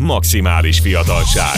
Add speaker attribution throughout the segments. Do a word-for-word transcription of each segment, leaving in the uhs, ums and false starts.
Speaker 1: Maximális fiatalság.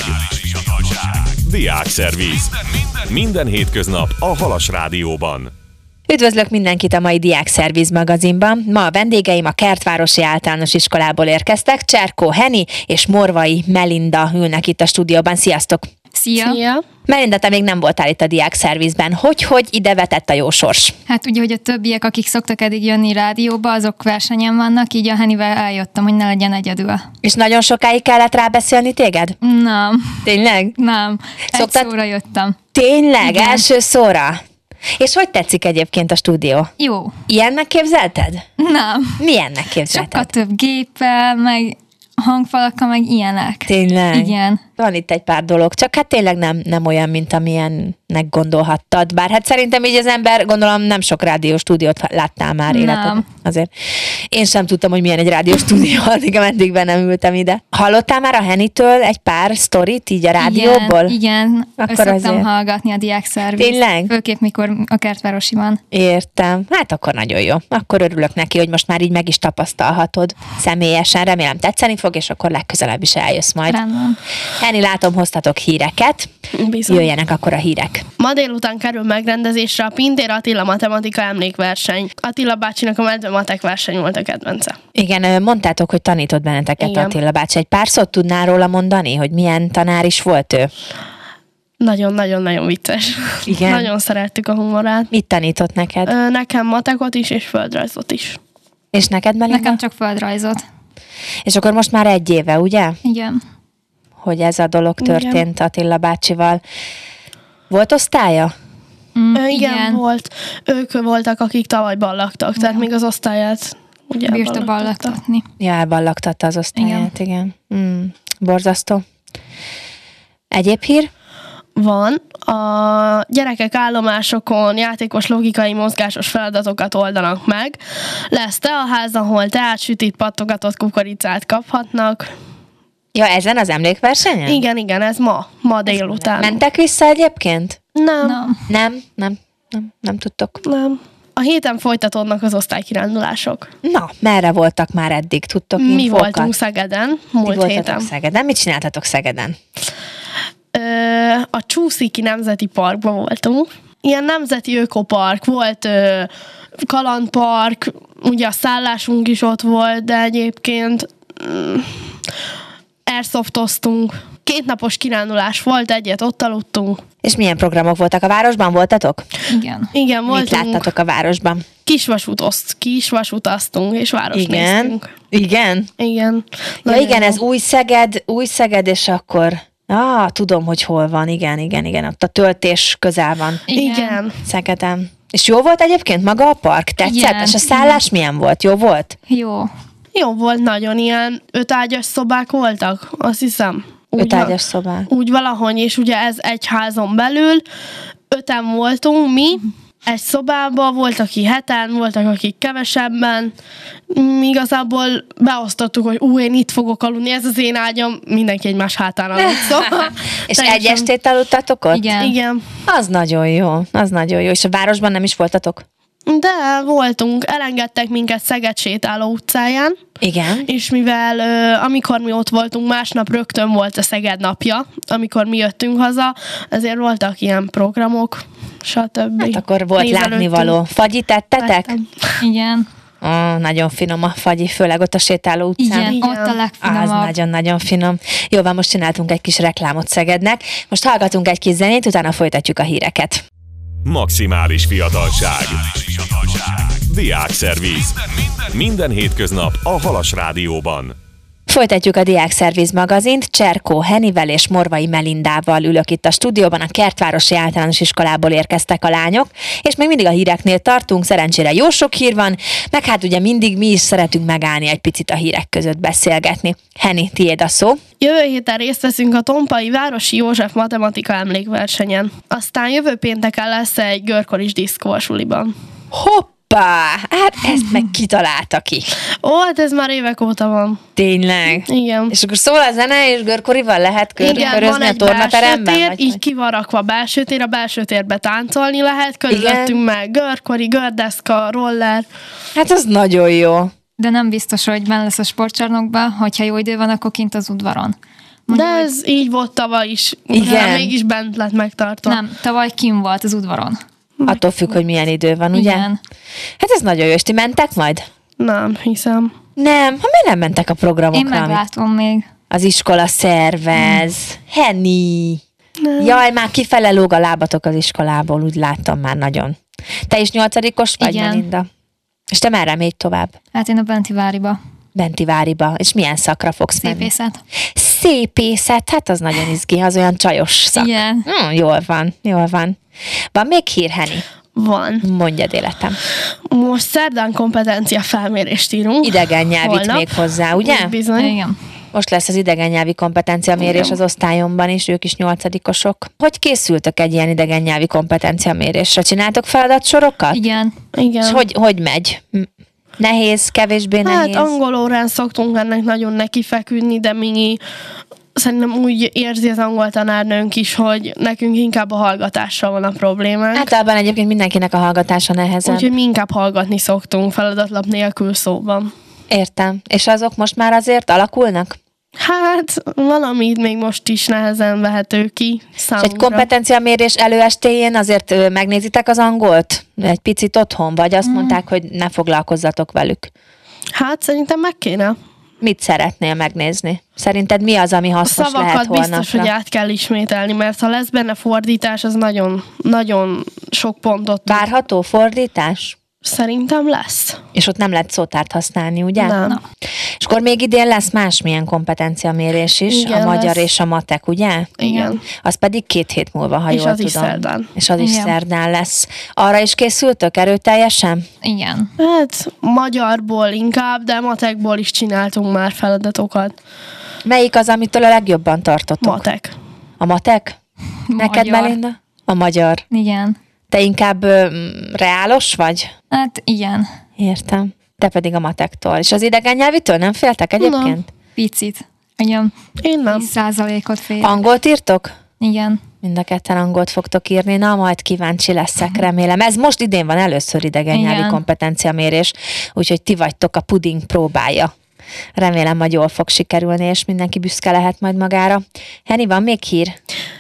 Speaker 1: Diákszerviz. Minden hétköznap a Halas Rádióban.
Speaker 2: Üdvözlök mindenkit a mai Diákszerviz magazinban. Ma a vendégeim a Kertvárosi Általános Iskolából érkeztek. Cserkó Henny és Morvai Melinda ülnek itt a stúdióban. Sziasztok!
Speaker 3: Szia! Szia.
Speaker 2: Melinda, te még nem voltál itt a Diákszervizben. Hogy-hogy ide vetett a jó sors?
Speaker 3: Hát ugye, hogy a többiek, akik szoktak eddig jönni rádióba, azok versenyen vannak, így a Hennyvel eljöttem, hogy ne legyen egyedül.
Speaker 2: És nagyon sokáig kellett rábeszélni téged?
Speaker 3: Nem.
Speaker 2: Tényleg?
Speaker 3: Nem.
Speaker 2: Szoktad...
Speaker 3: Egy szóra jöttem.
Speaker 2: Tényleg?
Speaker 3: Igen.
Speaker 2: Első szóra? És hogy tetszik egyébként a stúdió?
Speaker 3: Jó.
Speaker 2: Ilyennek képzelted?
Speaker 3: Nem.
Speaker 2: Milyennek képzelted?
Speaker 3: Sokkal több géppel, meg hangfalakkal, meg ilyenek.
Speaker 2: Tényleg?
Speaker 3: Igen.
Speaker 2: Van itt egy pár dolog, csak hát tényleg nem, nem olyan, mint amilyennek gondolhattad. Bár hát szerintem így az ember, gondolom nem sok rádióstúdiót láttál már életedben. Azért. Én sem tudtam, hogy milyen egy rádióstúdió, addig ameddig be nem ültem ide. Hallottál már a Hennytől egy pár sztorit így a rádióból?
Speaker 3: Igen, igen.
Speaker 2: Akkor
Speaker 3: szoktam
Speaker 2: azért
Speaker 3: hallgatni a Diákszerviz.
Speaker 2: Tényleg?
Speaker 3: Főképp, mikor a Kertvárosiban.
Speaker 2: Értem. Hát akkor nagyon jó. Akkor örülök neki, hogy most már így meg is tapasztalhatod személyesen. Remélem tetszeni fog, és akkor legközelebb is eljössz majd.
Speaker 3: Rendben.
Speaker 2: Henny, látom, hoztatok híreket.
Speaker 4: Bizony.
Speaker 2: Jöjjenek akkor a hírek.
Speaker 4: Ma délután kerül megrendezésre a Pintér Attila matematika emlékverseny. Attila bácsinak a medvematek verseny volt a kedvence.
Speaker 2: Igen, mondtátok, hogy tanított benneteket
Speaker 4: Igen.
Speaker 2: Attila bácsi. Egy pár szót tudnál róla mondani, hogy milyen tanár is volt ő?
Speaker 4: Nagyon-nagyon-nagyon vicces.
Speaker 2: Igen?
Speaker 4: Nagyon szerettük a humorát.
Speaker 2: Mit tanított neked?
Speaker 4: Ö, nekem matekot is, és földrajzot is.
Speaker 2: És neked, Melinda?
Speaker 3: Nekem csak földrajzot.
Speaker 2: És akkor most már egy éve, ugye?
Speaker 3: Igen.
Speaker 2: Hogy ez a dolog történt
Speaker 4: Igen.
Speaker 2: Attila bácsival. Volt osztálya?
Speaker 3: Mm,
Speaker 4: Ö, igen,
Speaker 3: igen.
Speaker 4: volt. Ők voltak, akik tavalyban laktak, tehát még az osztályát ugye
Speaker 3: Bírta
Speaker 4: ballagtatta.
Speaker 3: ballagtatni.
Speaker 2: Ja, elballagtatta az osztályát, igen. igen. Mm, borzasztó. Egyéb hír?
Speaker 4: Van. A gyerekek állomásokon játékos, logikai, mozgásos feladatokat oldanak meg. Lesz teaház, ahol teát, sütit, pattogatott kukoricát kaphatnak.
Speaker 2: Ja, ezen az emlékversenyen?
Speaker 4: Igen, igen, ez ma, ma délután.
Speaker 2: Mentek vissza egyébként?
Speaker 4: Nem,
Speaker 3: Nem.
Speaker 2: Nem, nem, nem, nem tudtok.
Speaker 4: nem. A héten folytatódnak az osztálykirándulások.
Speaker 2: Na, merre voltak már eddig? Tudtok
Speaker 4: Mi
Speaker 2: infókat?
Speaker 4: voltunk Szegeden, múlt
Speaker 2: Ti voltatok
Speaker 4: héten.
Speaker 2: Szegeden. Mit csináltatok Szegeden?
Speaker 4: Ö, a Csúsziki Nemzeti Parkban voltunk. Ilyen nemzeti ökopark, volt ö, kalandpark, ugye a szállásunk is ott volt, de egyébként mm, airsoftoztunk. Két napos kirándulás volt, egyet ott aludtunk.
Speaker 2: És milyen programok voltak? A városban voltatok?
Speaker 3: Igen.
Speaker 4: Igen,
Speaker 2: Mit
Speaker 4: voltunk.
Speaker 2: láttatok a városban?
Speaker 4: Kisvasútozt, kisvasutaztunk, és város
Speaker 2: Igen.
Speaker 4: néztünk.
Speaker 2: Igen?
Speaker 4: Igen.
Speaker 2: Ja,
Speaker 4: Nagyon
Speaker 2: igen,
Speaker 4: jó.
Speaker 2: ez új Szeged, új Szeged, és akkor... Ah, tudom, hogy hol van, igen, igen, igen, ott a töltés közel van
Speaker 4: Igen.
Speaker 2: Szegeden. És jó volt egyébként maga a park? Tetszett?
Speaker 3: Igen,
Speaker 2: És a szállás milyen volt? Jó volt?
Speaker 3: Jó.
Speaker 4: Jó volt, nagyon ilyen ötágyas szobák voltak, azt hiszem. Úgy
Speaker 2: Ötágyas szobák.
Speaker 4: Úgy valahogy, és ugye ez egy házon belül, öten voltunk mi, egy szobában, volt, aki heten, voltak, akik kevesebben. Mi igazából beosztottuk, hogy ú, én itt fogok aludni, ez az én ágyam, mindenki egymás hátán aludt, szóval.
Speaker 2: És
Speaker 4: teljesen-
Speaker 2: egy estét aludtatok ott?
Speaker 3: Igen.
Speaker 4: Igen.
Speaker 2: Az nagyon jó, az nagyon jó. És a városban nem is voltatok?
Speaker 4: De voltunk, elengedtek minket Szeged sétáló utcáján,
Speaker 2: Igen.
Speaker 4: és mivel ö, amikor mi ott voltunk, másnap rögtön volt a Szeged napja, amikor mi jöttünk haza, ezért voltak ilyen programok, stb.
Speaker 2: Hát akkor volt
Speaker 4: Nézelődtünk.
Speaker 2: látnivaló. Fagyit tettetek?
Speaker 4: Tettem.
Speaker 3: Igen.
Speaker 2: Ó, nagyon finom a fagyi, főleg ott a sétáló utcán.
Speaker 3: Igen,
Speaker 4: Igen.
Speaker 3: ott a
Speaker 2: Az
Speaker 3: legfinomabb.
Speaker 2: nagyon-nagyon finom. Jó, van, most csináltunk egy kis reklámot Szegednek. Most hallgatunk egy kis zenét, utána folytatjuk a híreket.
Speaker 1: Maximális fiatalság. Diákszerviz. Minden hétköznap a Halas Rádióban.
Speaker 2: Folytatjuk a Diákszerviz magazint. Cserkó Hennyvel és Morvai Melindával ülök itt a stúdióban. A Kertvárosi Általános Iskolából érkeztek a lányok, és még mindig a híreknél tartunk. Szerencsére jó sok hír van, meg hát ugye mindig mi is szeretünk megállni egy picit a hírek között beszélgetni. Henny, tiéd a szó.
Speaker 4: Jövő héten részt veszünk a Tompai Városi József matematika emlékversenyen. Aztán jövő pénteken lesz egy görkoris diszkó a suliban.
Speaker 2: Hopp! Hát ezt meg kitalálta ki.
Speaker 4: Ó, hát ez már évek óta van.
Speaker 2: Tényleg?
Speaker 4: Igen.
Speaker 2: És akkor szól a zene, és görkorival lehet kör-
Speaker 4: Igen, van
Speaker 2: körözni a
Speaker 4: egy belső
Speaker 2: tornateremben?
Speaker 4: tér,
Speaker 2: vagy
Speaker 4: így
Speaker 2: hogy?
Speaker 4: ki van rakva a belső tér, a belső térbe táncolni lehet, körülöttünk meg görkori, gördeszka, roller.
Speaker 2: Hát az nagyon jó.
Speaker 3: de nem biztos, hogy benne lesz a sportcsarnokban, hogyha jó idő van, akkor kint az udvaron.
Speaker 4: Mondja, de ez hogy... így volt tavaly is.
Speaker 2: Igen.
Speaker 4: Mégis bent lett megtartva.
Speaker 3: Nem, tavaly kim volt az udvaron.
Speaker 2: Attól függ, hogy milyen idő van, ugye?
Speaker 3: Igen.
Speaker 2: Hát ez nagyon jó, és ti mentek majd?
Speaker 4: Nem, hiszem.
Speaker 2: Nem, ha miért nem mentek a programokra?
Speaker 3: Én meglátom amit... még.
Speaker 2: Az iskola szervez. Hmm. Henny. Nem. Jaj, már kifele lóg a lábatok az iskolából, úgy láttam már nagyon. Te is nyolcadikos vagy,
Speaker 3: igen.
Speaker 2: Melinda? És te merre mégy tovább?
Speaker 3: Hát én a Bentiváriba.
Speaker 2: Bentiváriba. És milyen szakra fogsz
Speaker 3: Szépészet.
Speaker 2: menni? Szépészet. Hát az nagyon izgi, az olyan csajos szak.
Speaker 3: Igen.
Speaker 2: Hmm, jól van, jól van. Van még hír, Henny?
Speaker 4: Van.
Speaker 2: Mondjad, életem.
Speaker 4: Most szerdán kompetencia felmérést írunk.
Speaker 2: Idegen nyelvit még hozzá, ugye?
Speaker 4: Bizony.
Speaker 3: Igen.
Speaker 2: Most lesz az idegen nyelvi kompetenciamérés az osztályomban is, ők is nyolcadikosok. Hogy készültök egy ilyen idegen nyelvi kompetenciamérésre? Csináltok feladatsorokat?
Speaker 3: Igen.
Speaker 4: Igen.
Speaker 2: És hogy, hogy megy? Nehéz, kevésbé nehéz?
Speaker 4: Hát angol órán szoktunk ennek nagyon neki feküdni, de mi szerintem úgy érzi az angol tanárnőnk is, hogy nekünk inkább a hallgatással van a problémánk.
Speaker 2: Általában egyébként mindenkinek a hallgatása nehezebb.
Speaker 4: Úgyhogy mi inkább hallgatni szoktunk feladatlap nélkül szóban.
Speaker 2: Értem. És azok most már azért alakulnak?
Speaker 4: Hát valamit még most is nehezen vehető ki számunkra.
Speaker 2: És egy kompetenciamérés előestéjén azért megnézitek az angolt? Egy picit otthon? Vagy azt mm. mondták, hogy ne foglalkozzatok velük?
Speaker 4: Hát szerintem meg kéne.
Speaker 2: Mit szeretnél megnézni? Szerinted mi az, ami hasznos lehet holnapra?
Speaker 4: Szavakat biztos, hogy át kell ismételni, mert ha lesz benne fordítás, az nagyon, nagyon sok pontot.
Speaker 2: Várható fordítás?
Speaker 4: Szerintem lesz.
Speaker 2: És ott nem lehet szótárt használni, ugye?
Speaker 4: Nem.
Speaker 2: Na. És akkor még idén lesz másmilyen kompetenciamérés is,
Speaker 4: igen,
Speaker 2: a magyar
Speaker 4: lesz.
Speaker 2: És a matek, ugye?
Speaker 4: Igen.
Speaker 2: Az pedig két hét múlva, ha
Speaker 4: és
Speaker 2: jól
Speaker 4: az
Speaker 2: tudom.
Speaker 4: És az is szerdán.
Speaker 2: És az
Speaker 3: igen.
Speaker 2: is szerdán lesz. Arra is készültök erőteljesen?
Speaker 3: Igen.
Speaker 4: Hát magyarból inkább, de matekból is csináltunk már feladatokat.
Speaker 2: Melyik az, amitől a legjobban tartotok?
Speaker 4: Matek.
Speaker 2: A matek? Neked,
Speaker 3: Magyar.
Speaker 2: Melinda? A magyar.
Speaker 3: Igen.
Speaker 2: Te inkább ö, reálos vagy?
Speaker 3: Hát igen.
Speaker 2: Értem. Te pedig a matektól. És az idegen nyelvitől nem féltek egyébként?
Speaker 3: Nem. Picit. Ugyan
Speaker 4: Én nem.
Speaker 3: tíz százalékot fél.
Speaker 2: Angolt írtok?
Speaker 3: Igen.
Speaker 2: Mind a ketten angolt fogtok írni, na majd kíváncsi leszek, remélem. Ez most idén van először idegen
Speaker 3: igen.
Speaker 2: nyelvi kompetenciamérés, úgyhogy ti vagytok a puding próbája. Remélem, hogy jól fog sikerülni, és mindenki büszke lehet majd magára. Henny, van még hír?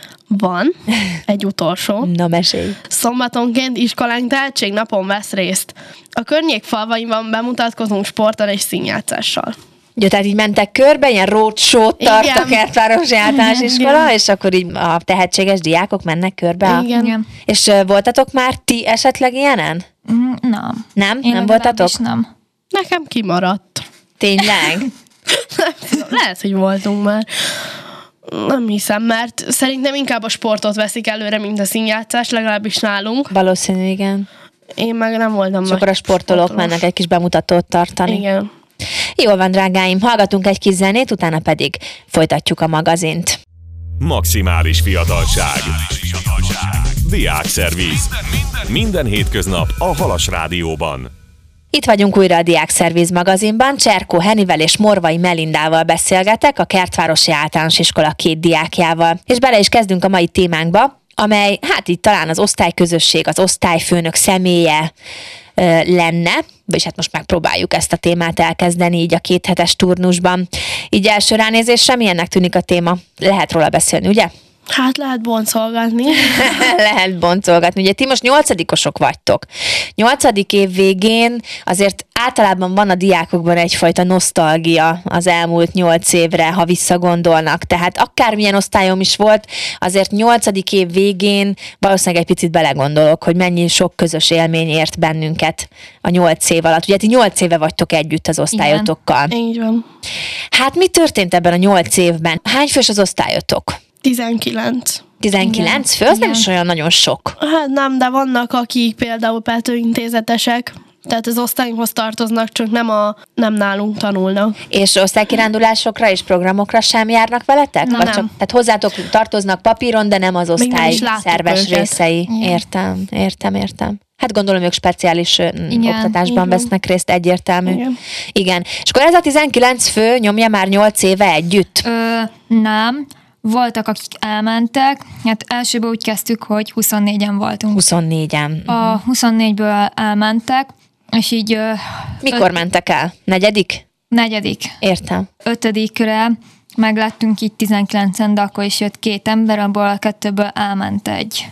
Speaker 4: Van. Egy utolsó.
Speaker 2: Na, mesélj.
Speaker 4: Szombatonként iskolánk tehetségnapon vesz részt. A környék falvaimban bemutatkozunk sporttal és színjátszással.
Speaker 2: Jó, tehát így mentek körbe, ilyen roadshow-t tart a Kertvárosi Általános Iskola, és akkor így a tehetséges diákok mennek körbe.
Speaker 4: Igen.
Speaker 2: A...
Speaker 3: Igen.
Speaker 2: És uh, voltatok már ti esetleg ilyenen?
Speaker 3: Mm, nem.
Speaker 2: Nem?
Speaker 3: Én
Speaker 2: nem voltatok?
Speaker 3: Nem.
Speaker 4: Nekem kimaradt.
Speaker 2: Tényleg?
Speaker 4: Lehet, hogy voltunk már. Nem hiszem, mert szerintem inkább a sportot veszik előre, mint a színjátszás, legalábbis nálunk.
Speaker 2: Valószínű, igen.
Speaker 4: Én meg nem voltam.
Speaker 2: És akkor a sportolók
Speaker 4: sportolós.
Speaker 2: mennek egy kis bemutatót tartani.
Speaker 4: Igen.
Speaker 2: Jól van, drágáim, hallgatunk egy kis zenét, utána pedig folytatjuk a magazint.
Speaker 1: Maximális fiatalság. Diákszerviz. Minden hétköznap a Halas Rádióban.
Speaker 2: Itt vagyunk újra a Diákszerviz magazinban, Cserkó Hennyvel és Morvai Melindával beszélgetek, a Kertvárosi Általános Iskola két diákjával. És bele is kezdünk a mai témánkba, amely hát így talán az osztályközösség, az osztályfőnök személye ö, lenne, és hát most megpróbáljuk ezt a témát elkezdeni így a kéthetes turnusban. Így első ránézésre milyennek tűnik a téma? Lehet róla beszélni, ugye?
Speaker 4: Hát lehet boncolgatni.
Speaker 2: Lehet boncolgatni. Ugye ti most nyolcadikosok vagytok. Nyolcadik év végén azért általában van a diákokban egyfajta nosztalgia az elmúlt nyolc évre, ha visszagondolnak. Tehát akármilyen osztályom is volt, azért nyolcadik év végén valószínűleg egy picit belegondolok, hogy mennyi sok közös élmény ért bennünket a nyolc év alatt. Ugye ti nyolc éve vagytok együtt az osztályotokkal.
Speaker 4: Így van.
Speaker 2: Hát mi történt ebben a nyolc évben? Hány fős az osztályotok?
Speaker 4: tizenkilenc.
Speaker 2: tizenkilenc fő? Az nem is olyan nagyon sok.
Speaker 4: Hát nem, de vannak, akik például petőintézetesek, tehát az osztályunkhoz tartoznak, csak nem, a, nem nálunk tanulnak.
Speaker 2: És osztálykirándulásokra és programokra sem járnak veletek?
Speaker 4: Nem.
Speaker 2: Vagy csak, tehát hozzátok tartoznak papíron, de nem az
Speaker 4: Még nem
Speaker 2: osztály
Speaker 4: is láttuk
Speaker 2: szerves
Speaker 4: őket.
Speaker 2: részei.
Speaker 3: Igen.
Speaker 2: Értem, értem, értem. Hát gondolom, ők speciális ö,
Speaker 3: Igen,
Speaker 2: oktatásban
Speaker 4: igen.
Speaker 2: vesznek részt, egyértelmű.
Speaker 4: Igen.
Speaker 2: Igen. És akkor ez a tizenkilenc fő nyomja már nyolc éve együtt?
Speaker 3: Ö, nem. Voltak, akik elmentek. Hát elsőben úgy kezdtük, hogy huszonnégyen voltunk.
Speaker 2: huszonnégyen.
Speaker 3: A huszonnégyből elmentek, És így...
Speaker 2: Mikor öt... mentek el? Negyedik?
Speaker 3: Negyedik.
Speaker 2: Értem.
Speaker 3: Ötödikre meglettünk így tizenkilencen, de akkor is jött két ember, abból a kettőből elment egy.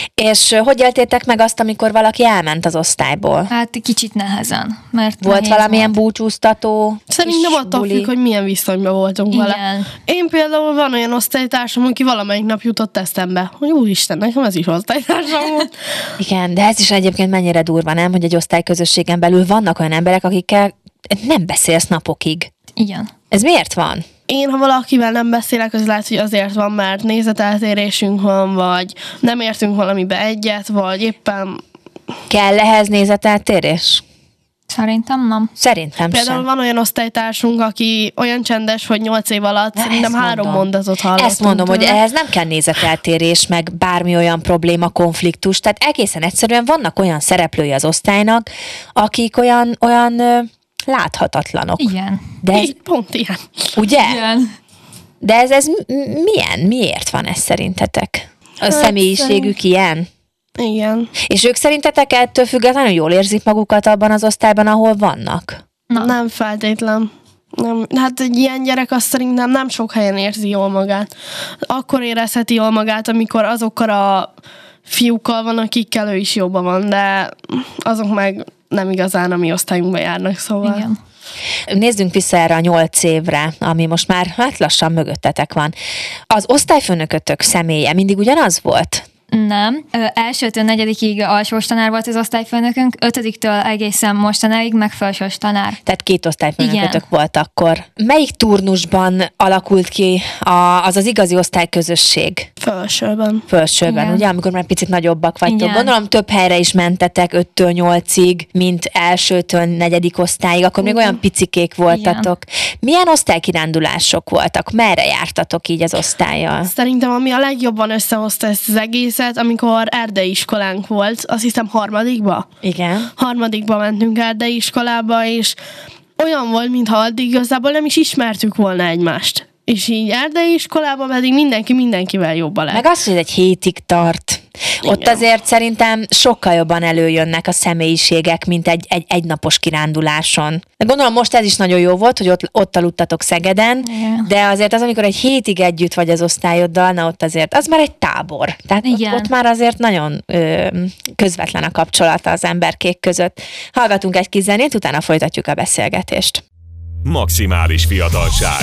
Speaker 2: És hogy éltétek meg azt, amikor valaki elment az osztályból?
Speaker 3: Hát kicsit nehezen, mert
Speaker 2: volt valamilyen volt. Búcsúztató?
Speaker 4: Szerintem attól függ, hogy milyen viszonyban voltunk
Speaker 3: Igen.
Speaker 4: vele. Én például van olyan osztálytársam, aki valamelyik nap jutott eszembe, hogy úristen, nekem ez is osztálytársam volt.
Speaker 2: Igen, de ez is egyébként mennyire durva, nem? Hogy egy osztályközösségen belül vannak olyan emberek, akikkel nem beszélsz napokig.
Speaker 3: Igen.
Speaker 2: Ez miért van?
Speaker 4: Én, ha valakivel nem beszélek, az lehet, hogy azért van, mert nézeteltérésünk van, vagy nem értünk valamibe egyet, vagy éppen...
Speaker 2: Kell ehhez nézeteltérés?
Speaker 3: Szerintem nem.
Speaker 2: Szerintem
Speaker 4: Például
Speaker 2: sem.
Speaker 4: van olyan osztálytársunk, aki olyan csendes, hogy nyolc év alatt
Speaker 2: Na,
Speaker 4: szerintem három
Speaker 2: mondom.
Speaker 4: mondatot hallottunk.
Speaker 2: Ezt mondom,
Speaker 4: tőle.
Speaker 2: hogy ehhez nem kell nézeteltérés, meg bármi olyan probléma, konfliktus. Tehát egészen egyszerűen vannak olyan szereplői az osztálynak, akik olyan, olyan ö, láthatatlanok.
Speaker 3: Igen.
Speaker 2: De ez,
Speaker 4: Így, pont ilyen.
Speaker 2: ugye?
Speaker 3: Igen.
Speaker 2: De ez, ez m- milyen? Miért van ez szerintetek? A
Speaker 4: Hát
Speaker 2: személyiségük ilyen?
Speaker 4: Igen.
Speaker 2: És ők szerintetek ettől függetlenül jól érzik magukat abban az osztályban, ahol vannak?
Speaker 3: Na.
Speaker 4: Nem feltétlen. Nem. Hát egy ilyen gyerek azt szerintem nem sok helyen érzi jól magát. Akkor érezheti jól magát, amikor azokkal a fiúkkal van, akikkel ő is jobban van, de azok meg nem igazán a mi osztályunkba járnak, szóval.
Speaker 3: Igen.
Speaker 2: Nézzünk vissza erre a nyolc évre, ami most már hát lassan mögöttetek van. Az osztályfőnökötök személye mindig ugyanaz volt?
Speaker 3: Nem. Ö, elsőtől negyedikig alsós tanár volt az osztályfőnökünk, ötödiktől egészen mostanáig meg felsős tanár.
Speaker 2: Tehát két osztályfőnökötök
Speaker 3: Igen.
Speaker 2: volt akkor. Melyik turnusban alakult ki a, az az igazi osztályközösség?
Speaker 4: Felsőben.
Speaker 2: Fölsőben,
Speaker 3: Igen.
Speaker 2: ugye, amikor már picit nagyobbak vagytok.
Speaker 3: Igen.
Speaker 2: Gondolom több helyre is mentetek öttől nyolcig, mint elsőtől negyedik osztályig, akkor még olyan picikék voltatok. Milyen osztálykirándulások voltak? Merre jártatok így az osztállyal?
Speaker 4: Szerintem ami a legjobban összehozta ezt az egészet, amikor erdei iskolánk volt, azt hiszem harmadikba.
Speaker 2: Igen.
Speaker 4: Harmadikba mentünk erdei iskolába, és olyan volt, mintha addig igazából nem is ismertük volna egymást. És így erdei iskolában pedig mindenki mindenkivel jobban lett.
Speaker 2: Meg az, hogy ez egy hétig tart. Ott
Speaker 4: Igen.
Speaker 2: azért szerintem sokkal jobban előjönnek a személyiségek, mint egy, egy egynapos kiránduláson. De gondolom most ez is nagyon jó volt, hogy ott, ott aludtatok Szegeden,
Speaker 3: Igen.
Speaker 2: de azért az, amikor egy hétig együtt vagy az osztályoddal, na ott azért, az már egy tábor. Tehát ott,
Speaker 3: Igen.
Speaker 2: ott már azért nagyon ö, közvetlen a kapcsolata az emberkék között. Hallgatunk egy kis zenét, utána folytatjuk a beszélgetést.
Speaker 1: Maximális fiatalság.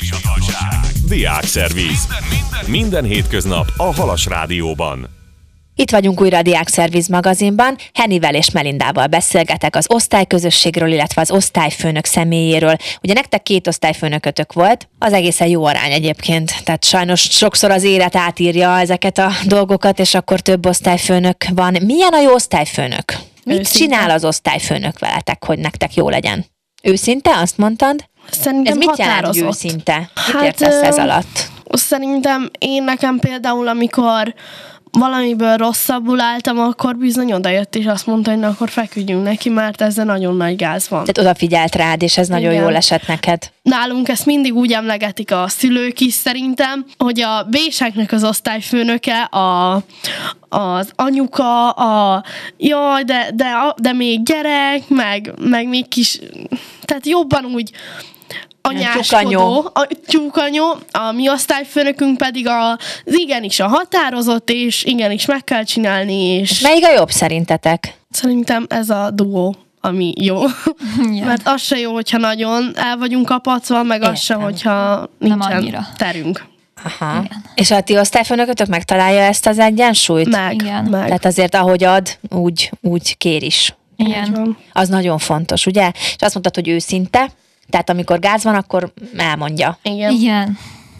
Speaker 1: Diákszerviz. Minden hétköznap a Halas Rádióban.
Speaker 2: Itt vagyunk újra a Diákszerviz magazinban. Hennivel és Melindával beszélgetek az osztályközösségről, illetve az osztályfőnök személyéről. Ugye nektek két osztályfőnökötök volt, az egészen jó arány egyébként. Tehát sajnos sokszor az élet átírja ezeket a dolgokat, és akkor több osztályfőnök van. Milyen a jó osztályfőnök? Mit
Speaker 4: Őszinte.
Speaker 2: csinál az osztályfőnök veletek, hogy nektek jó legyen? Őszinte, azt mondtad?
Speaker 4: Szerintem
Speaker 2: Ez mit jelent, hogy
Speaker 4: határozott.
Speaker 2: őszinte? Mit
Speaker 4: Hát,
Speaker 2: értesz ez
Speaker 4: ö,
Speaker 2: alatt?
Speaker 4: Szerintem én nekem például, amikor valamiből rosszabbul álltam, akkor bizony odajött, és azt mondta, hogy na, akkor feküdjünk neki, mert ezzel nagyon nagy gáz van.
Speaker 2: Tehát odafigyelt rád, és ez nagyon
Speaker 4: Igen.
Speaker 2: jól esett neked.
Speaker 4: Nálunk ezt mindig úgy emlegetik a szülők is szerintem, hogy a B-seknek az osztályfőnöke, a, az anyuka, a jaj, de, de, de még gyerek, meg, meg még kis, tehát jobban úgy anyáskodó,
Speaker 2: tyúkanyó.
Speaker 4: a tyúkanyó, a mi osztályfőnökünk pedig az igenis a határozott, és igenis meg kell csinálni, és
Speaker 2: Melyik a jobb szerintetek?
Speaker 4: szerintem ez a duó, ami jó.
Speaker 3: Igen.
Speaker 4: Mert az se jó, hogyha nagyon el vagyunk kapacva, meg az se,
Speaker 2: Értem.
Speaker 4: hogyha nincsen
Speaker 3: annyira.
Speaker 4: terünk.
Speaker 2: Aha. Igen. És a ti osztályfőnökötök megtalálja ezt az egyensúlyt?
Speaker 4: Meg,
Speaker 3: Igen.
Speaker 4: meg.
Speaker 2: Tehát azért, ahogy ad, úgy, úgy kér is.
Speaker 4: Így
Speaker 3: Igen.
Speaker 4: van.
Speaker 2: Az nagyon fontos, ugye? És azt mondtad, hogy őszinte, tehát amikor gáz van, akkor elmondja.
Speaker 4: Igen.
Speaker 3: Igen.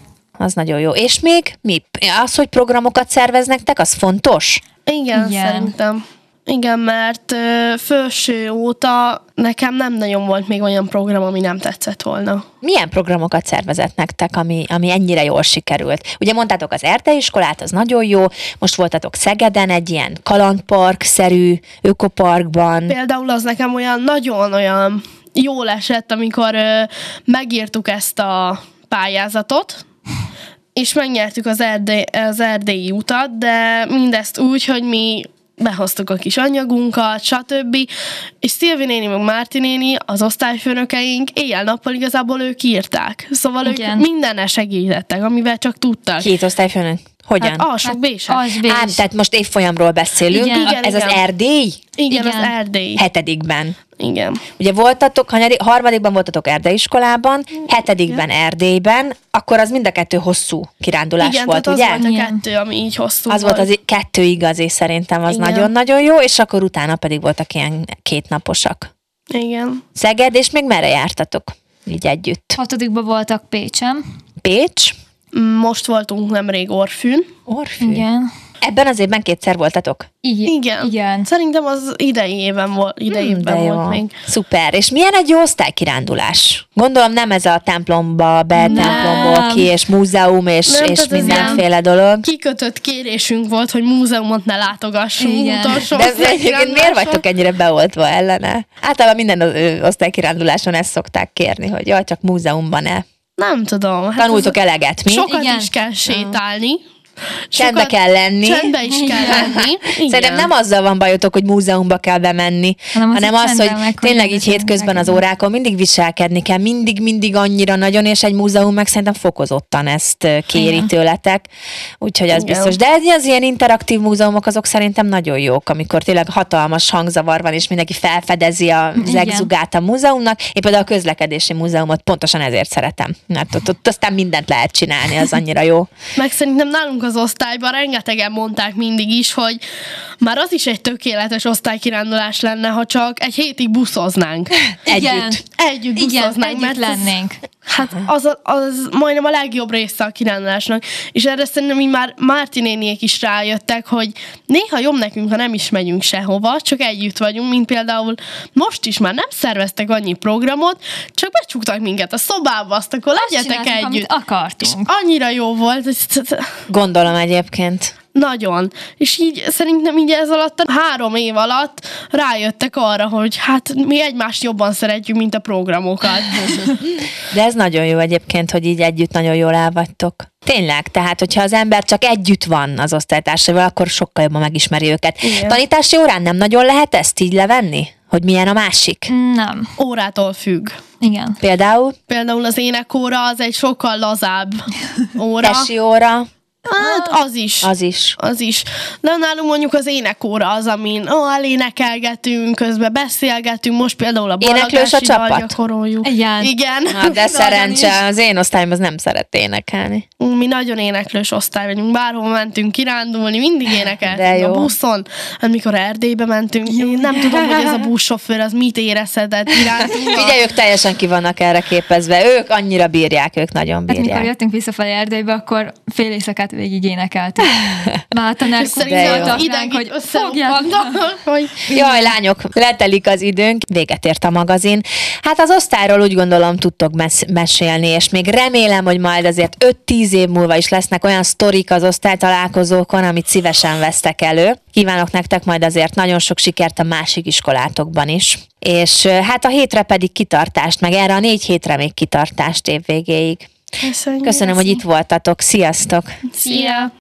Speaker 2: Az nagyon jó. És még mi? Az, hogy programokat szerveznek, az fontos?
Speaker 4: Igen,
Speaker 3: Igen.
Speaker 4: szerintem. Igen, mert ö, felső óta nekem nem nagyon volt még olyan program, ami nem tetszett volna.
Speaker 2: Milyen programokat szervezett nektek, ami, ami ennyire jól sikerült? Ugye mondtátok az erdei iskolát, az nagyon jó, most voltatok Szegeden egy ilyen kalandpark-szerű ökoparkban.
Speaker 4: Például az nekem olyan nagyon olyan jól esett, amikor ö, megírtuk ezt a pályázatot, és megnyertük az, erdély, az erdélyi utat, de mindezt úgy, hogy mi behoztuk a kis anyagunkat, stb. És Szilvi néni, meg Márti néni, az osztályfőnökeink éjjel-nappal igazából ők írták. Szóval
Speaker 3: Igen.
Speaker 4: ők mindennel segítettek, amivel csak tudtak.
Speaker 2: Két osztályfőnök? Hogyan?
Speaker 4: Hát alsók, bések.
Speaker 3: Az bés.
Speaker 2: Á, tehát most évfolyamról beszélünk.
Speaker 3: Igen.
Speaker 4: Igen,
Speaker 2: Ez
Speaker 4: igen.
Speaker 2: az Erdély?
Speaker 4: Igen,
Speaker 3: Igen.
Speaker 4: az Erdély.
Speaker 2: Hetedikben.
Speaker 4: Igen.
Speaker 2: Ugye voltatok, hanyadik, harmadikban voltatok Erdélyiskolában, hetedikben Erdélyben, akkor az mind a kettő hosszú kirándulás
Speaker 4: Igen,
Speaker 2: volt,
Speaker 4: tehát
Speaker 2: ugye?
Speaker 4: az volt a
Speaker 3: Igen.
Speaker 4: kettő, ami így hosszú
Speaker 2: Az volt az i- kettő igazi, szerintem az
Speaker 4: Igen.
Speaker 2: nagyon-nagyon jó, és akkor utána pedig voltak ilyen kétnaposak.
Speaker 4: Igen.
Speaker 2: Szeged, és még merre jártatok így együtt?
Speaker 3: Hatodikban voltak Pécsen.
Speaker 2: Pécs?
Speaker 4: Most voltunk nemrég Orfűn.
Speaker 2: Orfű?
Speaker 3: Igen.
Speaker 2: Ebben az évben kétszer voltatok?
Speaker 3: Igen.
Speaker 4: Igen.
Speaker 3: Igen.
Speaker 4: Szerintem az idei éven volt, idei
Speaker 2: Hmm,
Speaker 4: évben
Speaker 2: de jó.
Speaker 4: volt még.
Speaker 2: Szuper. És milyen egy jó osztálykirándulás? Gondolom nem ez a templomba, beltemplomból ki, és múzeum, és,
Speaker 4: Nem,
Speaker 2: és
Speaker 4: tehát ez
Speaker 2: mindenféle dolog.
Speaker 4: Kikötött kérésünk volt, hogy múzeumot ne látogassunk
Speaker 3: Igen.
Speaker 4: utolsó
Speaker 2: De egyébként miért
Speaker 4: osztálykiránduláson.
Speaker 2: vagytok ennyire beoltva ellene? Általában minden ö, osztálykiránduláson ezt szokták kérni, hogy jaj, csak múzeumban ne.
Speaker 4: Nem tudom. Hát
Speaker 2: Tanultok
Speaker 4: ez-
Speaker 2: eleget, mi?
Speaker 4: Sokat
Speaker 3: Igen.
Speaker 4: is kell sétálni.
Speaker 2: Csendbe
Speaker 4: Sokat-
Speaker 2: kell lenni.
Speaker 4: Csendbe is kell lenni. Igen.
Speaker 2: Szerintem nem azzal van bajotok, hogy múzeumba kell bemenni,
Speaker 3: Hanem az,
Speaker 2: hanem
Speaker 3: hogy
Speaker 2: az, hogy
Speaker 3: csendben meg, hogy
Speaker 2: tényleg így
Speaker 3: rendesen
Speaker 2: hétközben az
Speaker 3: viselkedni.
Speaker 2: órákon mindig viselkedni kell, mindig-mindig annyira nagyon, és egy múzeum meg szerintem fokozottan ezt ö, kéri
Speaker 3: Igen.
Speaker 2: tőletek, úgyhogy az
Speaker 4: Igen.
Speaker 2: biztos. De az ilyen interaktív múzeumok azok szerintem nagyon jók, amikor tényleg hatalmas hangzavar van, és mindenki felfedezi az
Speaker 3: Igen.
Speaker 2: egzugát a múzeumnak. Én például a közlekedési múzeumot pontosan ezért szeretem, mert ott, ott aztán mindent lehet csinálni, az annyira jó.
Speaker 4: Meg szerintem nálunk az osztályban rengetegen mondták mindig is, hogy már az is egy tökéletes osztálykirándulás lenne, ha csak egy hétig buszoznánk.
Speaker 3: Igen.
Speaker 2: Együtt.
Speaker 4: Együtt
Speaker 3: Igen,
Speaker 4: buszoznánk,
Speaker 3: együtt
Speaker 4: mert ez-
Speaker 3: lennénk.
Speaker 4: Hát az, a- az majdnem a legjobb része a kirándulásnak. És erre szerintem így már Márti néniek is rájöttek, hogy néha jobb nekünk, ha nem is megyünk sehova, csak együtt vagyunk, mint például most is már nem szerveztek annyi programot, csak becsuktak minket a szobába, azt akkor legyetek
Speaker 3: Csináltuk, amit
Speaker 4: együtt. És
Speaker 3: akartunk.
Speaker 4: annyira jó volt, hogy
Speaker 2: Gondolom egyébként.
Speaker 4: nagyon. És így szerintem így ez alatt, a három év alatt rájöttek arra, hogy hát mi egymást jobban szeretjük, mint a programokat.
Speaker 2: De ez nagyon jó egyébként, hogy így együtt nagyon jól el vagytok. Tényleg, tehát hogyha az ember csak együtt van az osztálytársaival, akkor sokkal jobban megismeri őket.
Speaker 4: Igen.
Speaker 2: Tanítási órán nem nagyon lehet ezt így levenni? Hogy milyen a másik?
Speaker 3: Nem.
Speaker 4: Órától függ.
Speaker 3: Igen.
Speaker 2: Például
Speaker 4: Például az énekóra az egy sokkal lazább óra.
Speaker 2: tesi óra,
Speaker 4: Hát az is.
Speaker 2: az is.
Speaker 4: Az is. De nálunk mondjuk az énekóra az, amin ó, elénekelgetünk, közben beszélgetünk, most például a
Speaker 2: Éneklős a
Speaker 4: ballagási dalt
Speaker 2: csapat?
Speaker 4: gyakoroljuk.
Speaker 3: Igen.
Speaker 4: Igen.
Speaker 2: Na, de
Speaker 4: Nagyon
Speaker 2: szerencse,
Speaker 4: is.
Speaker 2: az én osztályom az nem szeret énekelni.
Speaker 4: Mi nagyon éneklős osztály vagyunk, bárhol mentünk kirándulni, mindig
Speaker 2: De
Speaker 4: énekeltünk
Speaker 2: jó.
Speaker 4: a buszon. Amikor Erdélybe mentünk, én nem tudom, hogy ez a buszsofőr az mit érezhetett irántunk.
Speaker 2: Figyelj, ők teljesen ki vannak erre képezve. Ők annyira bírják, ők nagyon
Speaker 3: Hát mikor
Speaker 2: bírják.
Speaker 3: jöttünk visszafelé Erdélybe, akkor fél éjszakát végig énekeltünk. Már a tanár
Speaker 4: Szerintem
Speaker 2: jó.
Speaker 4: az ideg így összeroppantak, hogy
Speaker 2: Jaj, lányok, letelik az időnk, véget ért a magazin. Hát az osztályról úgy gondolom tudtok mes- mesélni, és még remélem, hogy majd azért öt-tíz év múlva is lesznek olyan sztorik az osztálytalálkozókon, amit szívesen vesztek elő. Kívánok nektek majd azért nagyon sok sikert a másik iskolátokban is. És hát a hétre pedig kitartást, meg erre a négy hétre még kitartást év végéig.
Speaker 4: köszönjük.
Speaker 2: Köszönöm, hogy itt voltatok. Sziasztok!
Speaker 4: Szia!